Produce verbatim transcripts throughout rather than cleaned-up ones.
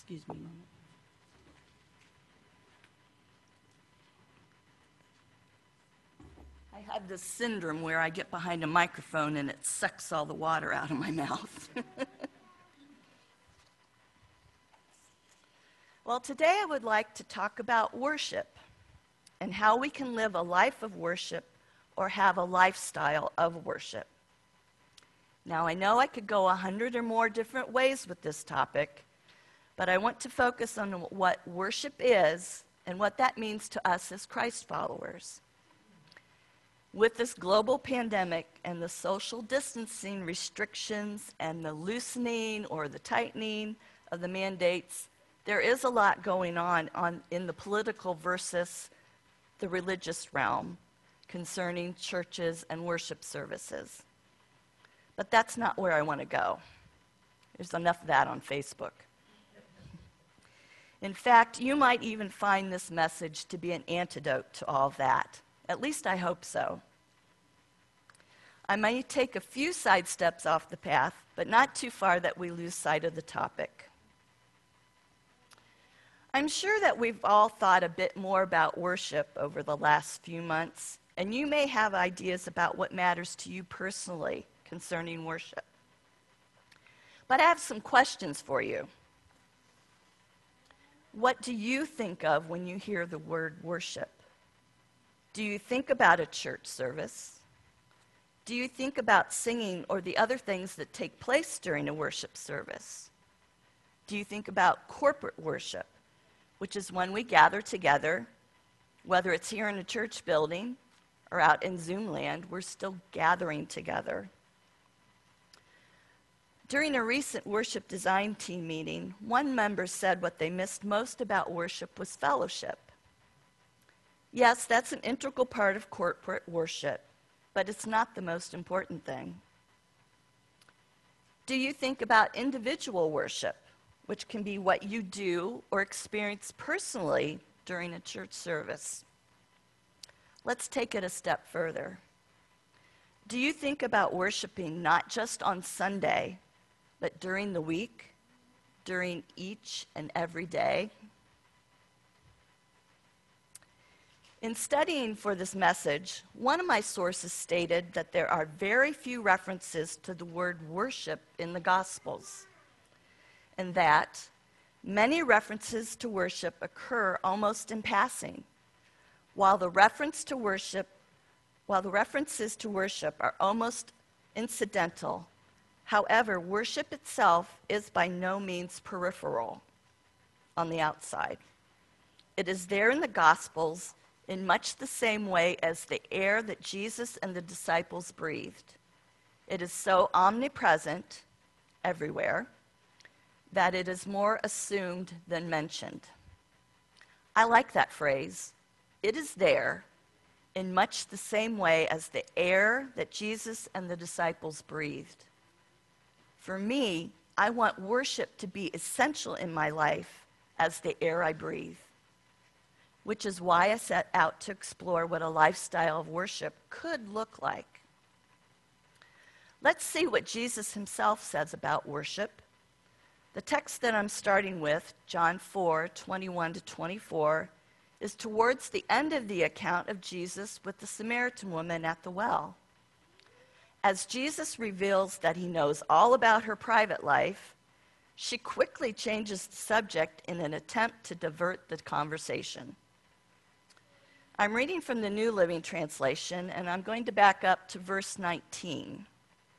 Excuse me a moment. I have this syndrome where I get behind a microphone and it sucks all the water out of my mouth. Well, today I would like to talk about worship and how we can live a life of worship or have a lifestyle of worship. Now, I know I could go a hundred or more different ways with this topic, but I want to focus on what worship is and what that means to us as Christ followers. With this global pandemic and the social distancing restrictions and the loosening or the tightening of the mandates, there is a lot going on, on in the political versus the religious realm concerning churches and worship services. But that's not where I want to go. There's enough of that on Facebook. In fact, you might even find this message to be an antidote to all that. At least I hope so. I might take a few side steps off the path, but not too far that we lose sight of the topic. I'm sure that we've all thought a bit more about worship over the last few months, and you may have ideas about what matters to you personally concerning worship. But I have some questions for you. What do you think of when you hear the word worship? Do you think about a church service? Do you think about singing or the other things that take place during a worship service? Do you think about corporate worship, which is when we gather together, whether it's here in a church building or out in Zoom land, we're still gathering together. During a recent worship design team meeting, one member said what they missed most about worship was fellowship. Yes, that's an integral part of corporate worship, but it's not the most important thing. Do you think about individual worship, which can be what you do or experience personally during a church service? Let's take it a step further. Do you think about worshiping not just on Sunday, but during the week, during each and every day? In studying for this message, one of my sources stated that there are very few references to the word worship in the Gospels, and that many references to worship occur almost in passing, while the reference to worship, while the references to worship are almost incidental. However, worship itself is by no means peripheral on the outside. It is there in the Gospels in much the same way as the air that Jesus and the disciples breathed. It is so omnipresent everywhere that it is more assumed than mentioned. I like that phrase. It is there in much the same way as the air that Jesus and the disciples breathed. For me, I want worship to be essential in my life as the air I breathe, which is why I set out to explore what a lifestyle of worship could look like. Let's see what Jesus himself says about worship. The text that I'm starting with, John four, twenty-one to twenty-four, is towards the end of the account of Jesus with the Samaritan woman at the well. As Jesus reveals that he knows all about her private life, she quickly changes the subject in an attempt to divert the conversation. I'm reading from the New Living Translation, and I'm going to back up to verse nineteen.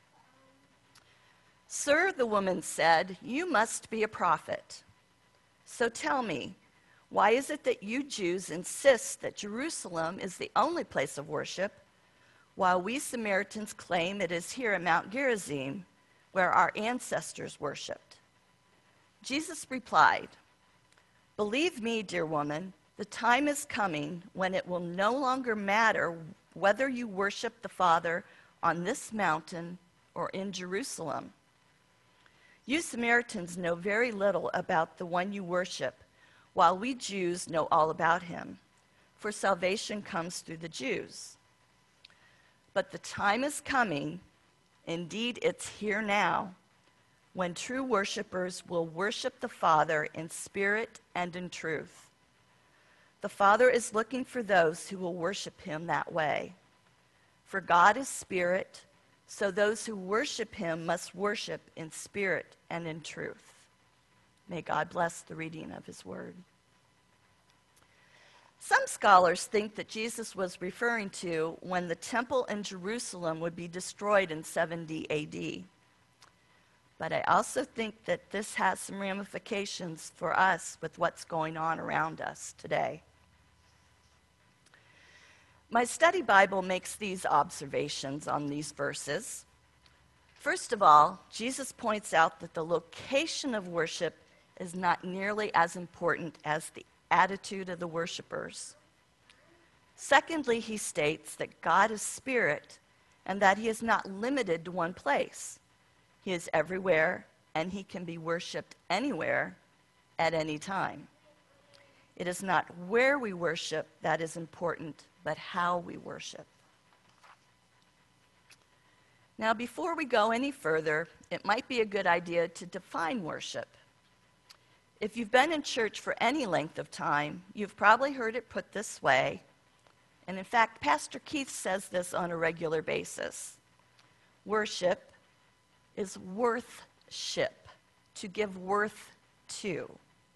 "Sir," the woman said, "you must be a prophet. So tell me, why is it that you Jews insist that Jerusalem is the only place of worship, while we Samaritans claim it is here at Mount Gerizim, where our ancestors worshipped?" Jesus replied, "Believe me, dear woman, the time is coming when it will no longer matter whether you worship the Father on this mountain or in Jerusalem. You Samaritans know very little about the one you worship, while we Jews know all about him, for salvation comes through the Jews. But the time is coming, indeed it's here now, when true worshipers will worship the Father in spirit and in truth. The Father is looking for those who will worship him that way. For God is spirit, so those who worship him must worship in spirit and in truth. May God bless the reading of his word. Some scholars think that Jesus was referring to when the temple in Jerusalem would be destroyed in seventy A D. But I also think that this has some ramifications for us with what's going on around us today. My study Bible makes these observations on these verses. First of all, Jesus points out that the location of worship is not nearly as important as the attitude of the worshipers. Secondly, he states that God is spirit and that he is not limited to one place. He is everywhere, and he can be worshiped anywhere at any time. It is not where we worship that is important, but how we worship. Now, before we go any further, it might be a good idea to define worship. If you've been in church for any length of time, you've probably heard it put this way, and in fact, Pastor Keith says this on a regular basis. Worship is worthship, to give worth to.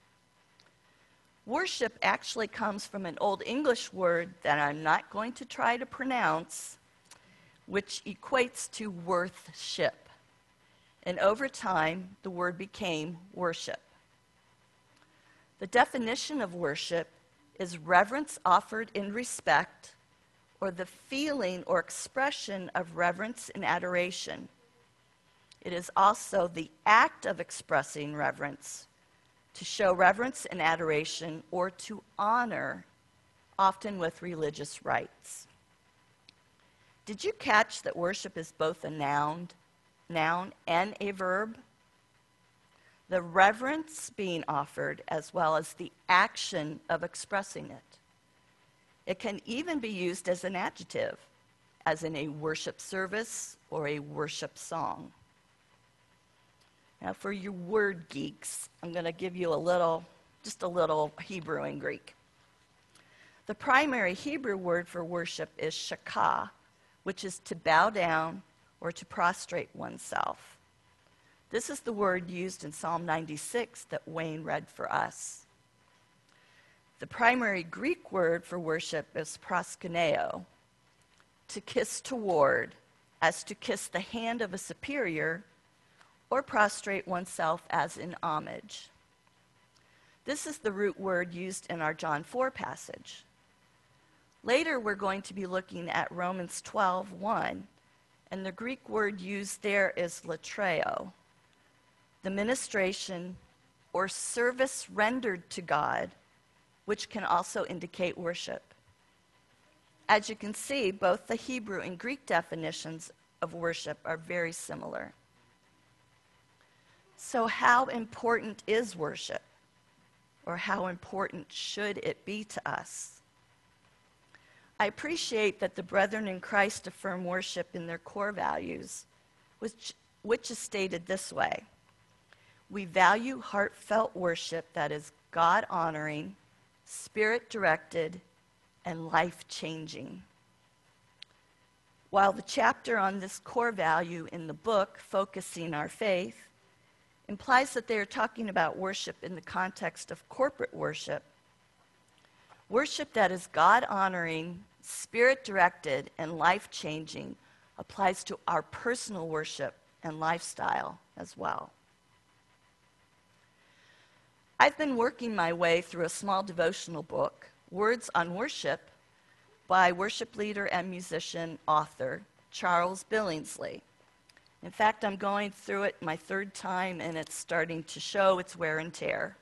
Worship actually comes from an Old English word that I'm not going to try to pronounce, which equates to worthship. And over time, the word became worship. The definition of worship is reverence offered in respect, or the feeling or expression of reverence and adoration. It is also the act of expressing reverence, to show reverence and adoration, or to honor, often with religious rites. Did you catch that worship is both a noun, noun and a verb? The reverence being offered as well as the action of expressing it. It can even be used as an adjective, as in a worship service or a worship song. Now, for you word geeks, I'm going to give you a little, just a little Hebrew and Greek. The primary Hebrew word for worship is shakah, which is to bow down or to prostrate oneself. This is the word used in Psalm ninety-six that Wayne read for us. The primary Greek word for worship is proskuneo, to kiss toward, as to kiss the hand of a superior, or prostrate oneself as in homage. This is the root word used in our John four passage. Later, we're going to be looking at Romans twelve one, and the Greek word used there is latreo, the ministration or service rendered to God, which can also indicate worship. As you can see, both the Hebrew and Greek definitions of worship are very similar. So how important is worship? Or how important should it be to us? I appreciate that the brethren in Christ affirm worship in their core values, which, which is stated this way. We value heartfelt worship that is God-honoring, spirit-directed, and life-changing. While the chapter on this core value in the book, Focusing Our Faith, implies that they are talking about worship in the context of corporate worship, worship that is God-honoring, spirit-directed, and life-changing applies to our personal worship and lifestyle as well. I've been working my way through a small devotional book, Words on Worship, by worship leader and musician author Charles Billingsley. In fact, I'm going through it my third time, and it's starting to show its wear and tear.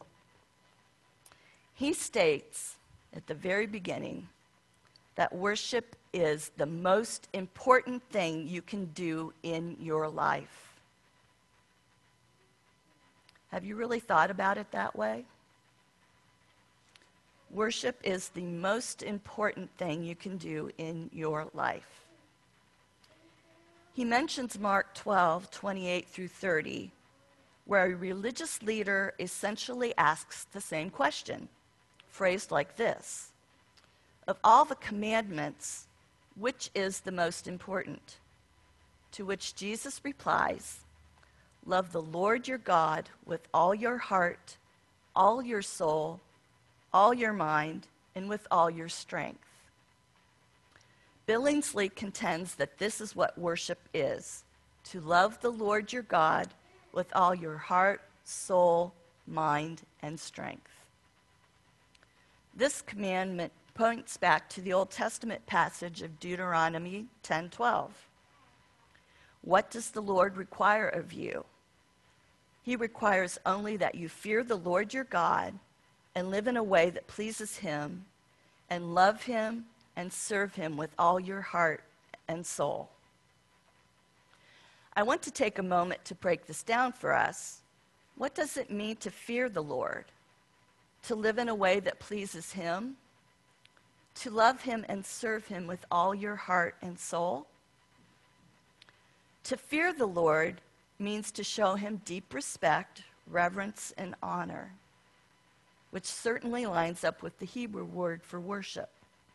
He states at the very beginning that worship is the most important thing you can do in your life. Have you really thought about it that way? Worship is the most important thing you can do in your life. He mentions Mark twelve, twenty-eight through thirty, where a religious leader essentially asks the same question, phrased like this: of all the commandments, which is the most important? To which Jesus replies, love the Lord your God with all your heart, all your soul, all your mind, and with all your strength. Billingsley contends that this is what worship is: to love the Lord your God with all your heart, soul, mind, and strength. This commandment points back to the Old Testament passage of Deuteronomy ten twelve. What does the Lord require of you? He requires only that you fear the Lord your God and live in a way that pleases him, and love him and serve him with all your heart and soul. I want to take a moment to break this down for us. What does it mean to fear the Lord? To live in a way that pleases him? To love him and serve him with all your heart and soul? To fear the Lord means to show him deep respect, reverence, and honor, which certainly lines up with the Hebrew word for worship.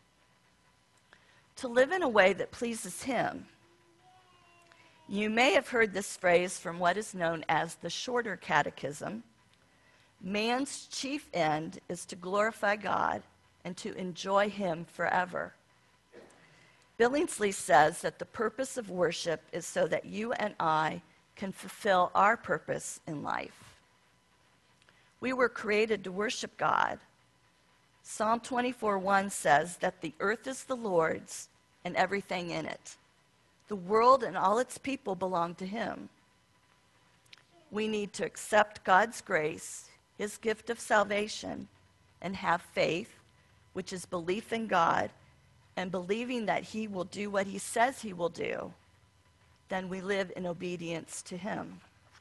To live in a way that pleases him. You may have heard this phrase from what is known as the Shorter Catechism. Man's chief end is to glorify God and to enjoy him forever. Billingsley says that the purpose of worship is so that you and I can fulfill our purpose in life. We were created to worship God. Psalm twenty-four one says that the earth is the Lord's and everything in it. The world and all its people belong to him. We need to accept God's grace, his gift of salvation, and have faith, which is belief in God and believing that he will do what he says he will do. Then we live in obedience to him.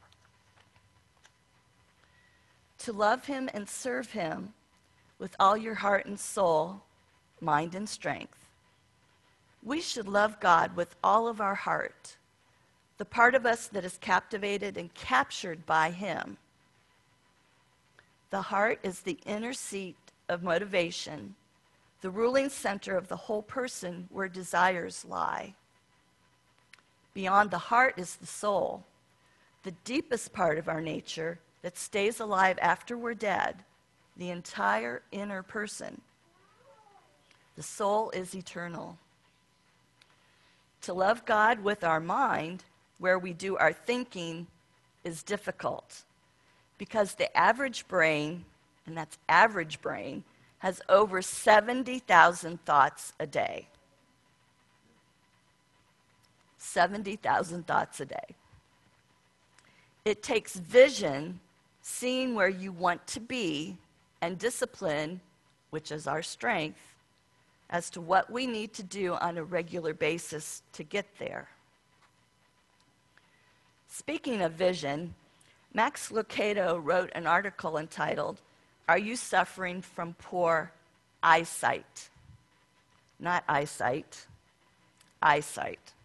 To love him and serve him with all your heart and soul, mind and strength. We should love God with all of our heart, the part of us that is captivated and captured by him. The heart is the inner seat of motivation, the ruling center of the whole person where desires lie. Beyond the heart is the soul, the deepest part of our nature that stays alive after we're dead, the entire inner person. The soul is eternal. To love God with our mind, where we do our thinking, is difficult because the average brain, and that's average brain, has over seventy thousand thoughts a day. seventy thousand thoughts a day. It takes vision, seeing where you want to be, and discipline, which is our strength, as to what we need to do on a regular basis to get there. Speaking of vision, Max Lucado wrote an article entitled, "Are You Suffering from Poor Eyesight?" Not eyesight, eyesight.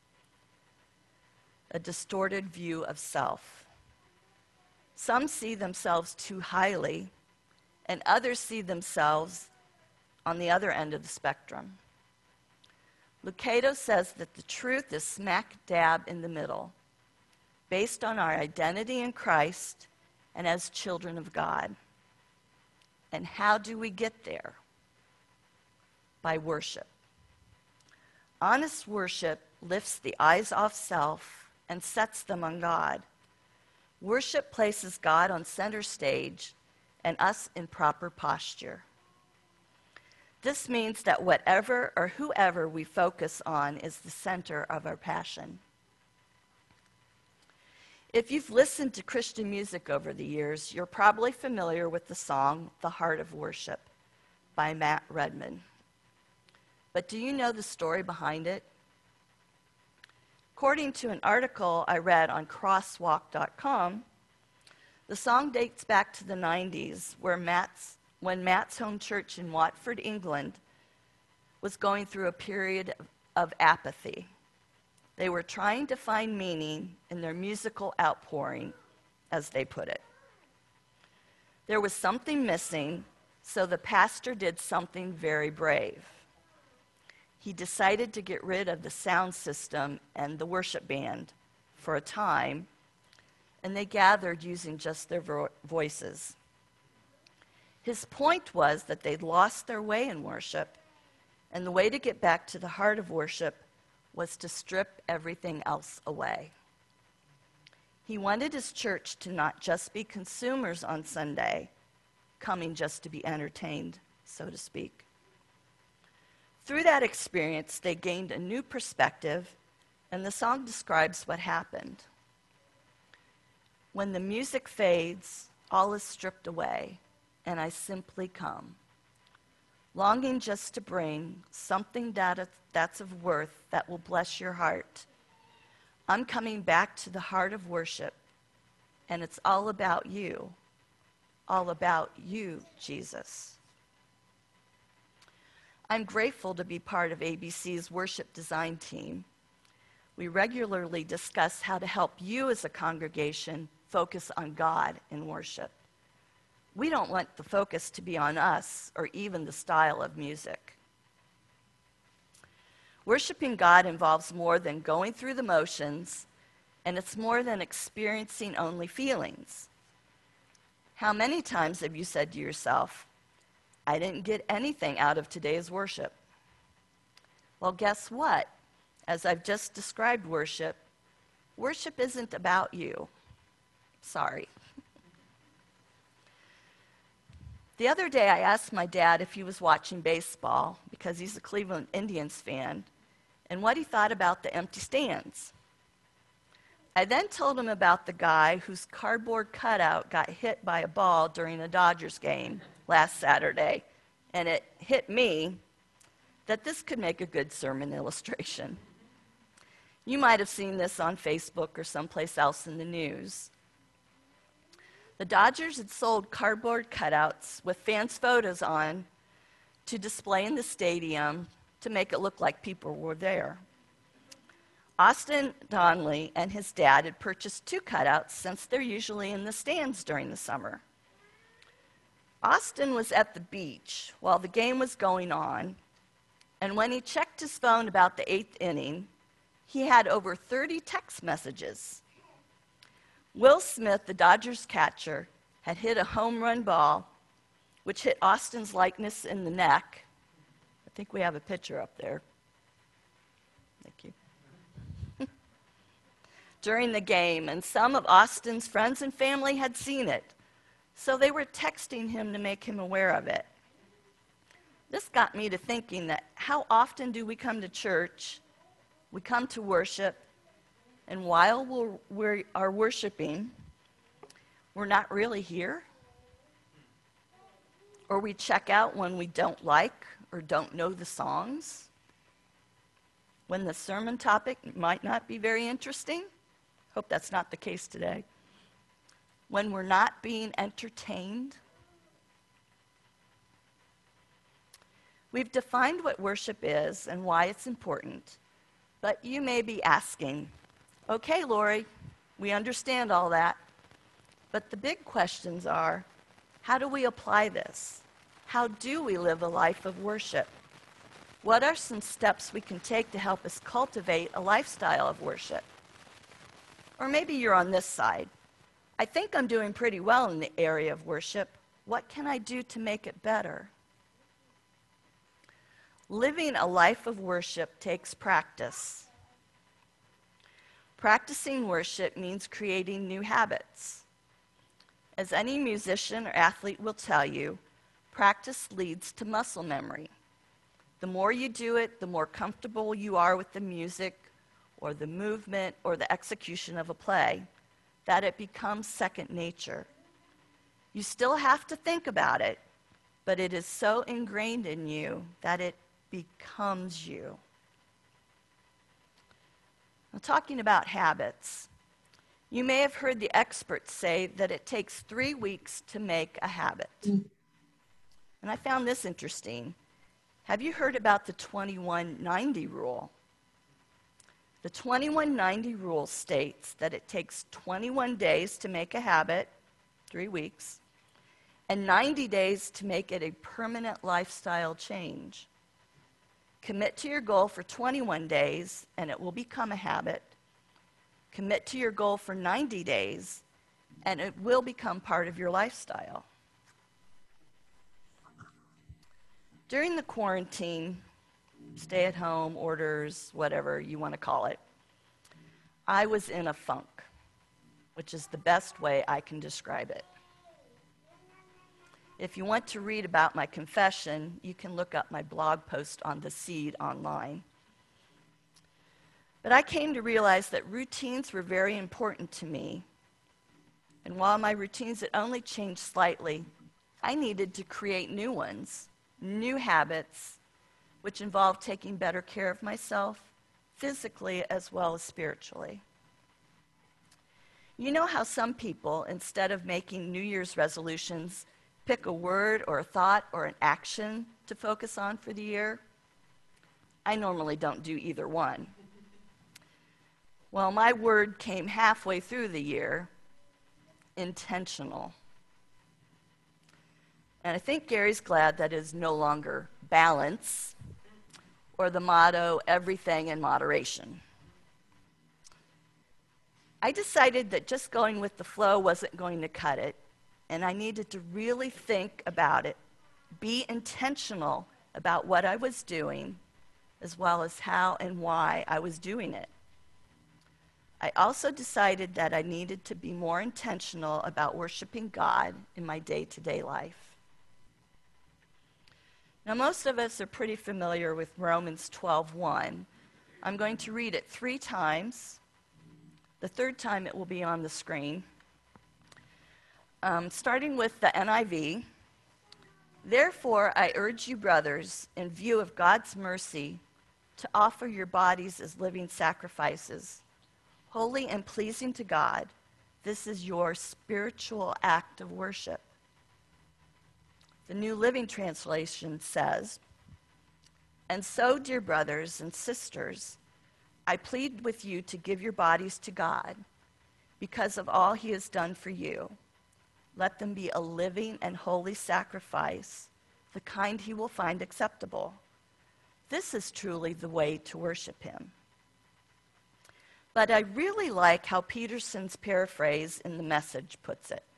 A distorted view of self. Some see themselves too highly, and others see themselves on the other end of the spectrum. Lucado says that the truth is smack dab in the middle, based on our identity in Christ and as children of God. And how do we get there? By worship. Honest worship lifts the eyes off self and sets them on God. Worship places God on center stage and us in proper posture. This means that whatever or whoever we focus on is the center of our passion. If you've listened to Christian music over the years, you're probably familiar with the song "The Heart of Worship" by Matt Redman. But do you know the story behind it? According to an article I read on crosswalk dot com, the song dates back to the nineties, where Matt's, when Matt's home church in Watford, England, was going through a period of, of apathy. They were trying to find meaning in their musical outpouring, as they put it. There was something missing, so the pastor did something very brave. He decided to get rid of the sound system and the worship band for a time, and they gathered using just their vo- voices. His point was that they'd lost their way in worship, and the way to get back to the heart of worship was to strip everything else away. He wanted his church to not just be consumers on Sunday, coming just to be entertained, so to speak. Through that experience, they gained a new perspective, and the song describes what happened. When the music fades, all is stripped away, and I simply come, longing just to bring something that that's of worth that will bless your heart. I'm coming back to the heart of worship, and it's all about you, all about you, Jesus. I'm grateful to be part of A B C's worship design team. We regularly discuss how to help you as a congregation focus on God in worship. We don't want the focus to be on us or even the style of music. Worshiping God involves more than going through the motions, and it's more than experiencing only feelings. How many times have you said to yourself, I didn't get anything out of today's worship? Well, guess what? As I've just described worship, worship isn't about you. Sorry. The other day, I asked my dad if he was watching baseball, because he's a Cleveland Indians fan, and what he thought about the empty stands. I then told him about the guy whose cardboard cutout got hit by a ball during a Dodgers game last Saturday, and it hit me that this could make a good sermon illustration. You might have seen this on Facebook or someplace else in the news. The Dodgers had sold cardboard cutouts with fans' photos on to display in the stadium to make it look like people were there. Austin Donnelly and his dad had purchased two cutouts since they're usually in the stands during the summer. Austin was at the beach while the game was going on, and when he checked his phone about the eighth inning, he had over thirty text messages. Will Smith, the Dodgers catcher, had hit a home run ball, which hit Austin's likeness in the neck. I think we have a picture up there. Thank you. During the game, and some of Austin's friends and family had seen it, so they were texting him to make him aware of it. This got me to thinking that how often do we come to church, we come to worship, and while we're, we are worshiping, we're not really here? Or we check out when we don't like or don't know the songs? When the sermon topic might not be very interesting? Hope that's not the case today. When we're not being entertained? We've defined what worship is and why it's important, but you may be asking, okay, Lori, we understand all that, but the big questions are, how do we apply this? How do we live a life of worship? What are some steps we can take to help us cultivate a lifestyle of worship? Or maybe you're on this side. I think I'm doing pretty well in the area of worship. What can I do to make it better? Living a life of worship takes practice. Practicing worship means creating new habits. As any musician or athlete will tell you, practice leads to muscle memory. The more you do it, the more comfortable you are with the music or the movement or the execution of a play, that it becomes second nature. You still have to think about it, but it is so ingrained in you that it becomes you. Now, talking about habits, you may have heard the experts say that it takes three weeks to make a habit. Mm. And I found this interesting. Have you heard about the twenty-one ninety rule? The twenty-one ninety rule states that it takes twenty-one days to make a habit, three weeks, and ninety days to make it a permanent lifestyle change. Commit to your goal for twenty-one days, and it will become a habit. Commit to your goal for ninety days, and it will become part of your lifestyle. During the quarantine, stay-at-home orders, whatever you want to call it, I was in a funk, which is the best way I can describe it. If you want to read about my confession, you can look up my blog post on The Seed online. But I came to realize that routines were very important to me. And while my routines had only changed slightly, I needed to create new ones, new habits, which involved taking better care of myself, physically as well as spiritually. You know how some people, instead of making New Year's resolutions, pick a word or a thought or an action to focus on for the year? I normally don't do either one. Well, my word came halfway through the year, intentional. And I think Gary's glad that is no longer balance or the motto, everything in moderation. I decided that just going with the flow wasn't going to cut it, and I needed to really think about it, be intentional about what I was doing, as well as how and why I was doing it. I also decided that I needed to be more intentional about worshiping God in my day-to-day life. Now, most of us are pretty familiar with Romans twelve one. I'm going to read it three times. The third time it will be on the screen. Um, starting with the N I V, therefore I urge you, brothers, in view of God's mercy, to offer your bodies as living sacrifices, holy and pleasing to God. This is your spiritual act of worship. The New Living Translation says, and so, dear brothers and sisters, I plead with you to give your bodies to God because of all he has done for you. Let them be a living and holy sacrifice, the kind he will find acceptable. This is truly the way to worship him. But I really like how Peterson's paraphrase in the Message puts it.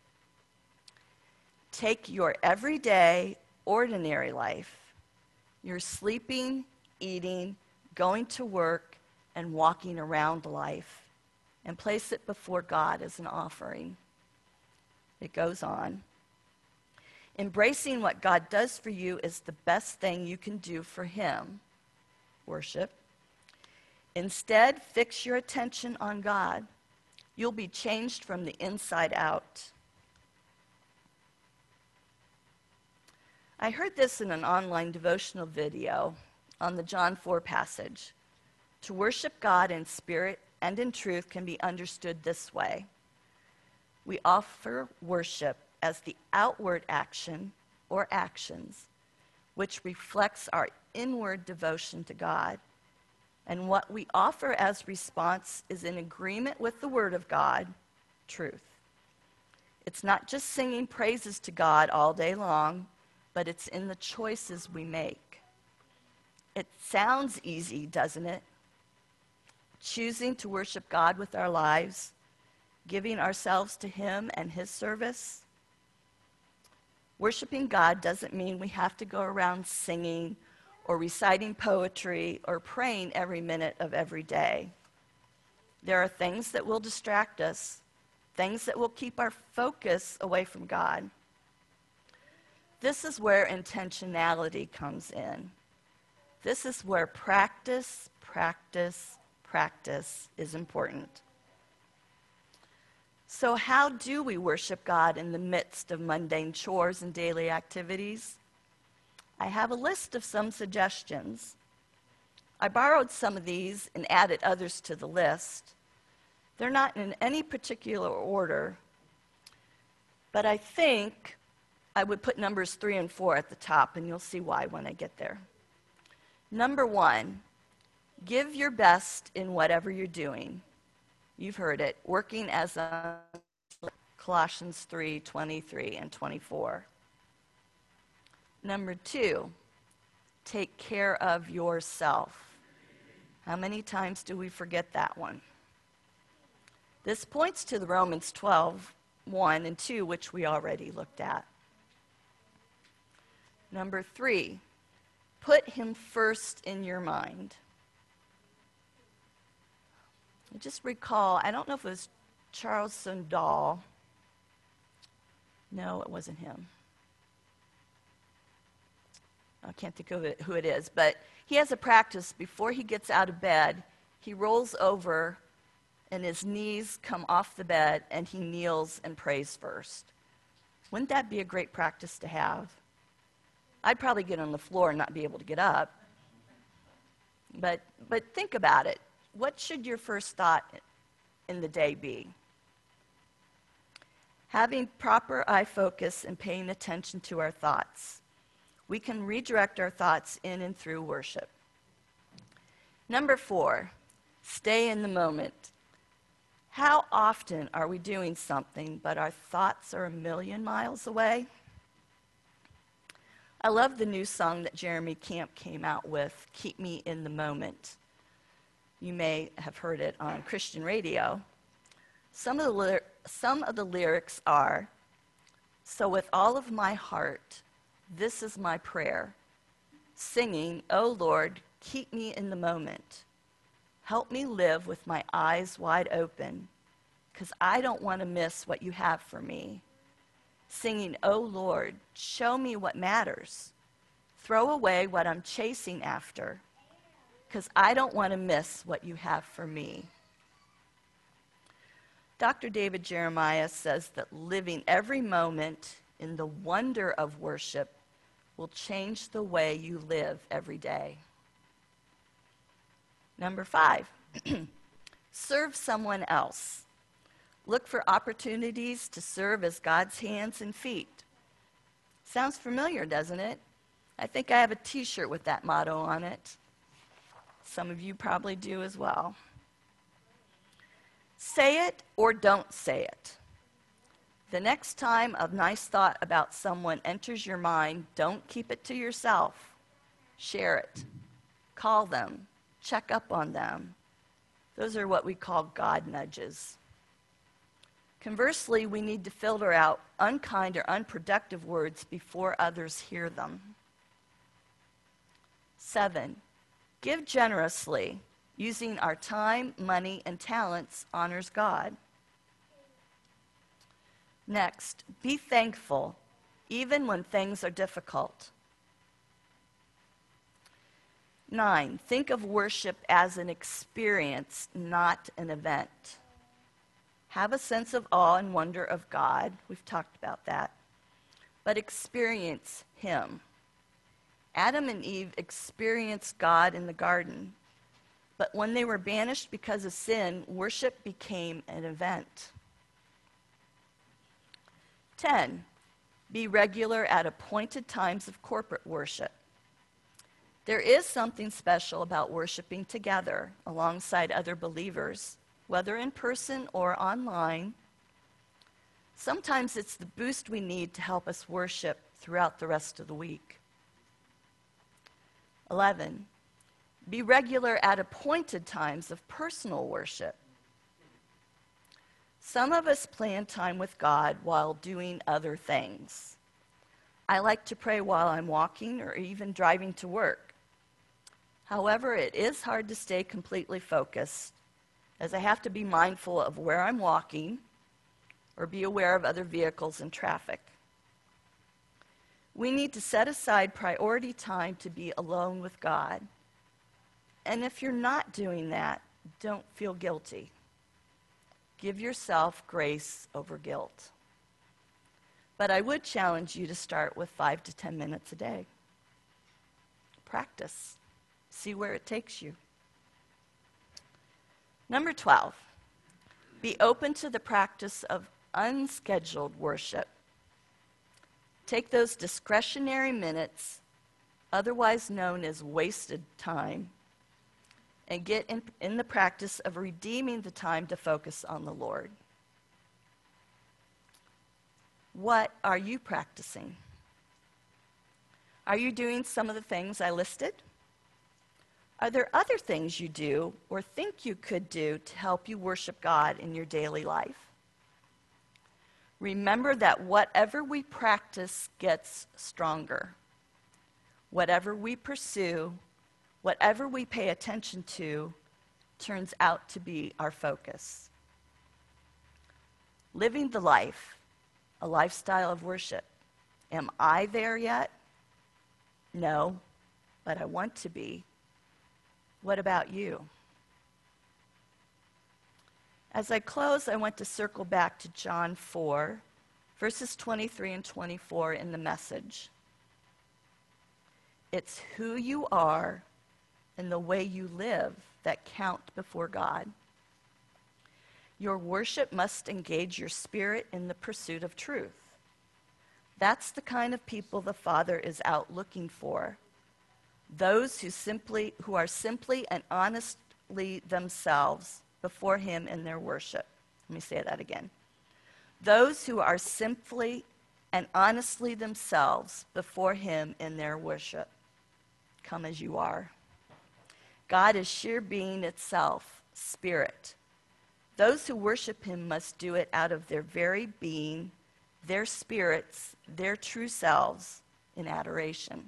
Take your everyday, ordinary life, your sleeping, eating, going to work, and walking around life, and place it before God as an offering. It goes on. Embracing what God does for you is the best thing you can do for him. Worship. Instead, fix your attention on God. You'll be changed from the inside out. I heard this in an online devotional video on the John four passage. To worship God in spirit and in truth can be understood this way. We offer worship as the outward action or actions, which reflects our inward devotion to God. And what we offer as response is in agreement with the Word of God, truth. It's not just singing praises to God all day long, but it's in the choices we make. It sounds easy, doesn't it? Choosing to worship God with our lives, giving ourselves to him and his service. Worshiping God doesn't mean we have to go around singing or reciting poetry or praying every minute of every day. There are things that will distract us, things that will keep our focus away from God. This is where intentionality comes in. This is where practice, practice, practice is important. So how do we worship God in the midst of mundane chores and daily activities? I have a list of some suggestions. I borrowed some of these and added others to the list. They're not in any particular order, but I think I would put numbers three and four at the top, and you'll see why when I get there. Number one, Give your best in whatever you're doing. You've heard it, working as a Colossians three twenty-three and twenty-four. Number two, take care of yourself. How many times do we forget that one? This points to the Romans twelve, one and two, which we already looked at. Number three, put him first in your mind. I just recall, I don't know if it was Charles Swindoll. No, it wasn't him. I can't think of it, who it is, but he has a practice before he gets out of bed, he rolls over and his knees come off the bed and he kneels and prays first. Wouldn't that be a great practice to have? I'd probably get on the floor and not be able to get up. But, but think about it. What should your first thought in the day be? Having proper eye focus and paying attention to our thoughts. We can redirect our thoughts in and through worship. Number four, stay in the moment. How often are we doing something, but our thoughts are a million miles away? I love the new song that Jeremy Camp came out with, Keep Me in the Moment. You may have heard it on Christian radio. Some of the, ly- some of the lyrics are, so with all of my heart, this is my prayer, singing, oh Lord, keep me in the moment. Help me live with my eyes wide open, because I don't want to miss what you have for me. Singing, oh Lord, show me what matters. Throw away what I'm chasing after, because I don't want to miss what you have for me. Doctor David Jeremiah says that living every moment in the wonder of worship will change the way you live every day. Number five, serve someone else. Look for opportunities to serve as God's hands and feet. Sounds familiar, doesn't it? I think I have a t-shirt with that motto on it. Some of you probably do as well. Say it or don't say it. The next time a nice thought about someone enters your mind, don't keep it to yourself. Share it. Call them. Check up on them. Those are what we call God nudges. Conversely, we need to filter out unkind or unproductive words before others hear them. Seven, give generously. Using our time, money, and talents honors God. Next, be thankful, even when things are difficult. Nine, think of worship as an experience, not an event. Have a sense of awe and wonder of God. We've talked about that. But experience Him. Adam and Eve experienced God in the garden. But when they were banished because of sin, worship became an event. Ten, be regular at appointed times of corporate worship. There is something special about worshiping together alongside other believers, whether in person or online. Sometimes it's the boost we need to help us worship throughout the rest of the week. Eleven, be regular at appointed times of personal worship. Some of us plan time with God while doing other things. I like to pray while I'm walking or even driving to work. However, it is hard to stay completely focused, as I have to be mindful of where I'm walking or be aware of other vehicles and traffic. We need to set aside priority time to be alone with God. And if you're not doing that, don't feel guilty. Give yourself grace over guilt. But I would challenge you to start with five to ten minutes a day. Practice. See where it takes you. Number twelve, be open to the practice of unscheduled worship. Take those discretionary minutes, otherwise known as wasted time, and get in, in the practice of redeeming the time to focus on the Lord. What are you practicing? Are you doing some of the things I listed? Are there other things you do or think you could do to help you worship God in your daily life? Remember that whatever we practice gets stronger. Whatever we pursue, whatever we pay attention to, turns out to be our focus. Living the life, a lifestyle of worship. Am I there yet? No, but I want to be. What about you? As I close, I want to circle back to John four, verses twenty-three and twenty-four in the Message. It's who you are and the way you live that count before God. Your worship must engage your spirit in the pursuit of truth. That's the kind of people the Father is out looking for. Those who simply who are simply and honestly themselves before him in their worship. Let me say that again. Those who are simply and honestly themselves before him in their worship. Come as you are. God is sheer being itself, spirit. Those who worship him must do it out of their very being, their spirits, their true selves in adoration.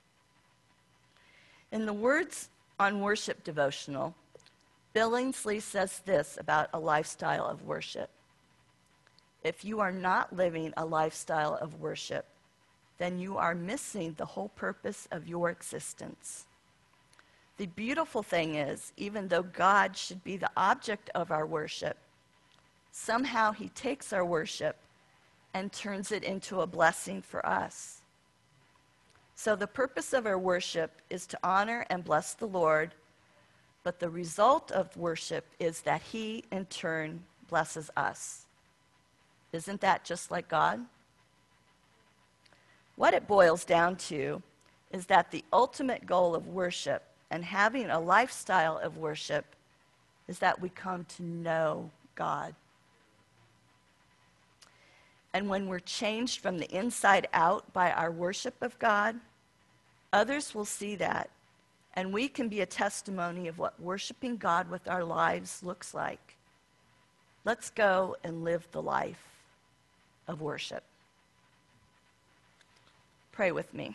In the Words on Worship devotional, Billingsley says this about a lifestyle of worship. If you are not living a lifestyle of worship, then you are missing the whole purpose of your existence. The beautiful thing is, even though God should be the object of our worship, somehow he takes our worship and turns it into a blessing for us. So the purpose of our worship is to honor and bless the Lord, but the result of worship is that he, in turn, blesses us. Isn't that just like God? What it boils down to is that the ultimate goal of worship and having a lifestyle of worship is that we come to know God. And when we're changed from the inside out by our worship of God, others will see that, and we can be a testimony of what worshiping God with our lives looks like. Let's go and live the life of worship. Pray with me.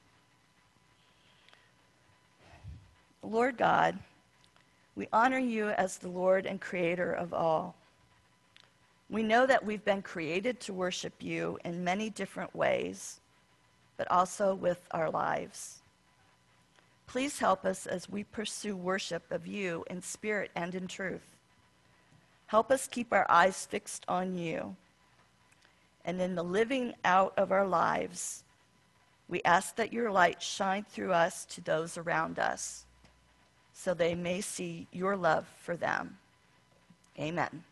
Lord God, we honor you as the Lord and Creator of all. We know that we've been created to worship you in many different ways, but also with our lives. Please help us as we pursue worship of you in spirit and in truth. Help us keep our eyes fixed on you. And in the living out of our lives, we ask that your light shine through us to those around us, so they may see your love for them. Amen.